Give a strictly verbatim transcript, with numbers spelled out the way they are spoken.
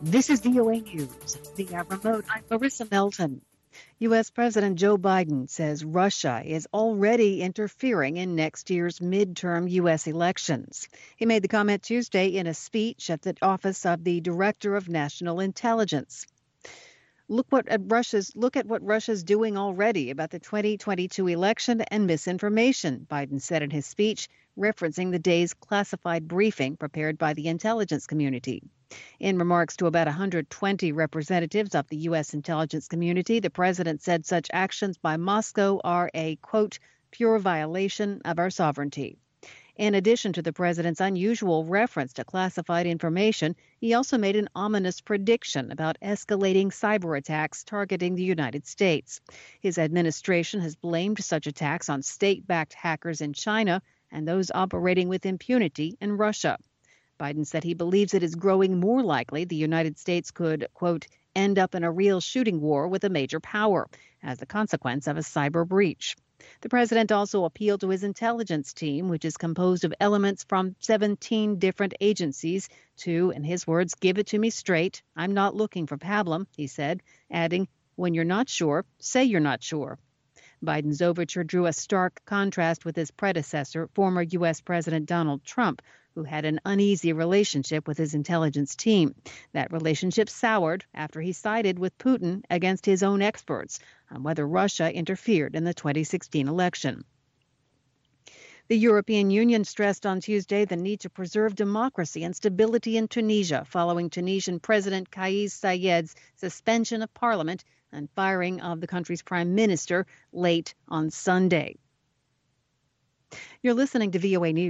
This is V O A News. Via remote, I'm Marissa Melton. U S. President Joe Biden says Russia is already interfering in next year's midterm U S elections. He made the comment Tuesday in a speech at the office of the Director of National Intelligence. Look what at Russia's look at what Russia's doing already about the twenty twenty-two election and misinformation, Biden said in his speech, referencing the day's classified briefing prepared by the intelligence community. In remarks to about one hundred twenty representatives of the U S intelligence community, the president said such actions by Moscow are a, quote, pure violation of our sovereignty. In addition to the president's unusual reference to classified information, he also made an ominous prediction about escalating cyber attacks targeting the United States. His administration has blamed such attacks on state-backed hackers in China and those operating with impunity in Russia. Biden said he believes it is growing more likely the United States could, quote, end up in a real shooting war with a major power as a consequence of a cyber breach. The president also appealed to his intelligence team, which is composed of elements from seventeen different agencies, to, in his words, give it to me straight. I'm not looking for pablum, he said, adding, when you're not sure, say you're not sure. Biden's overture drew a stark contrast with his predecessor, former U S. President Donald Trump, who had an uneasy relationship with his intelligence team. That relationship soured after he sided with Putin against his own experts on whether Russia interfered in the twenty sixteen election. The European Union stressed on Tuesday the need to preserve democracy and stability in Tunisia following Tunisian President Kais Saied's suspension of parliament and firing of the country's prime minister late on Sunday. You're listening to V O A News.